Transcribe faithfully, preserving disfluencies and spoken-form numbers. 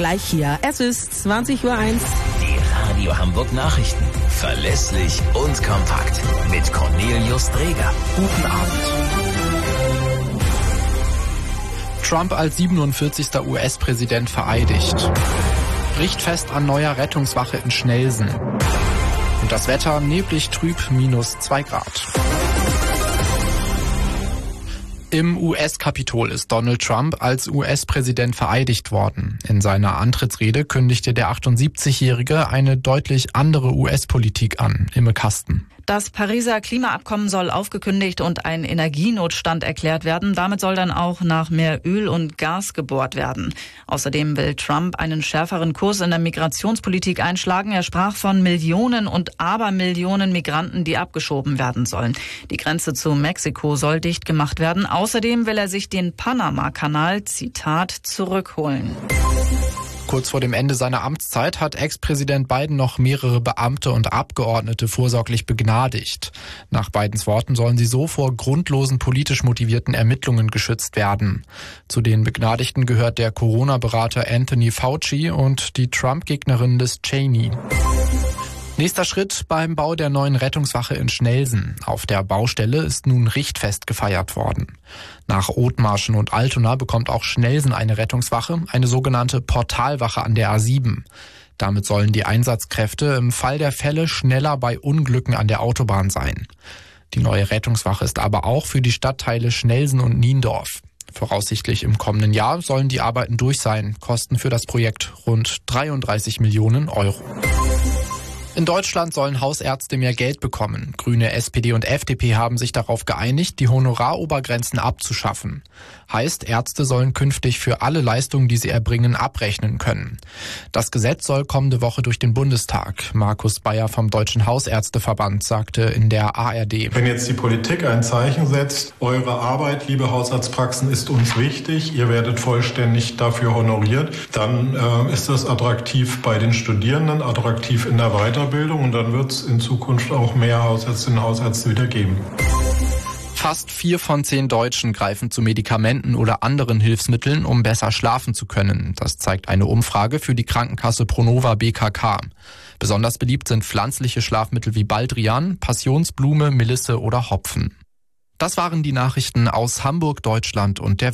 gleich hier. Es ist zwanzig Uhr eins. Die Radio Hamburg Nachrichten. Verlässlich und kompakt. Mit Cornelius Dreger. Guten Abend. Trump als siebenundvierzigster U S-Präsident vereidigt. Richtfest an neuer Rettungswache in Schnelsen. Und das Wetter neblig trüb minus zwei Grad. Im U S-Kapitol ist Donald Trump als U S-Präsident vereidigt worden. In seiner Antrittsrede kündigte der achtundsiebzigjährige eine deutlich andere U S-Politik an. Imme Kasten. Das Pariser Klimaabkommen soll aufgekündigt und ein Energienotstand erklärt werden. Damit soll dann auch nach mehr Öl und Gas gebohrt werden. Außerdem will Trump einen schärferen Kurs in der Migrationspolitik einschlagen. Er sprach von Millionen und Abermillionen Migranten, die abgeschoben werden sollen. Die Grenze zu Mexiko soll dicht gemacht werden. Außerdem will er sich den Panama-Kanal, Zitat, zurückholen. Kurz vor dem Ende seiner Amtszeit hat Ex-Präsident Biden noch mehrere Beamte und Abgeordnete vorsorglich begnadigt. Nach Bidens Worten sollen sie so vor grundlosen politisch motivierten Ermittlungen geschützt werden. Zu den Begnadigten gehört der Corona-Berater Anthony Fauci und die Trump-Gegnerin Liz Cheney. Nächster Schritt beim Bau der neuen Rettungswache in Schnelsen. Auf der Baustelle ist nun Richtfest gefeiert worden. Nach Othmarschen und Altona bekommt auch Schnelsen eine Rettungswache, eine sogenannte Portalwache an der A sieben. Damit sollen die Einsatzkräfte im Fall der Fälle schneller bei Unglücken an der Autobahn sein. Die neue Rettungswache ist aber auch für die Stadtteile Schnelsen und Niendorf. Voraussichtlich im kommenden Jahr sollen die Arbeiten durch sein, kosten für das Projekt rund dreiunddreißig Millionen Euro. In Deutschland sollen Hausärzte mehr Geld bekommen. Grüne, S P D und F D P haben sich darauf geeinigt, die Honorarobergrenzen abzuschaffen. Heißt, Ärzte sollen künftig für alle Leistungen, die sie erbringen, abrechnen können. Das Gesetz soll kommende Woche durch den Bundestag. Markus Bayer vom Deutschen Hausärzteverband sagte in der A R D: Wenn jetzt die Politik ein Zeichen setzt, eure Arbeit, liebe Hausarztpraxen, ist uns wichtig, ihr werdet vollständig dafür honoriert, dann äh, ist das attraktiv bei den Studierenden, attraktiv in der Weiterbildung. Und dann wird es in Zukunft auch mehr Hausärztinnen und Hausärzte wieder geben. Fast vier von zehn Deutschen greifen zu Medikamenten oder anderen Hilfsmitteln, um besser schlafen zu können. Das zeigt eine Umfrage für die Krankenkasse Pronova B K K. Besonders beliebt sind pflanzliche Schlafmittel wie Baldrian, Passionsblume, Melisse oder Hopfen. Das waren die Nachrichten aus Hamburg, Deutschland und der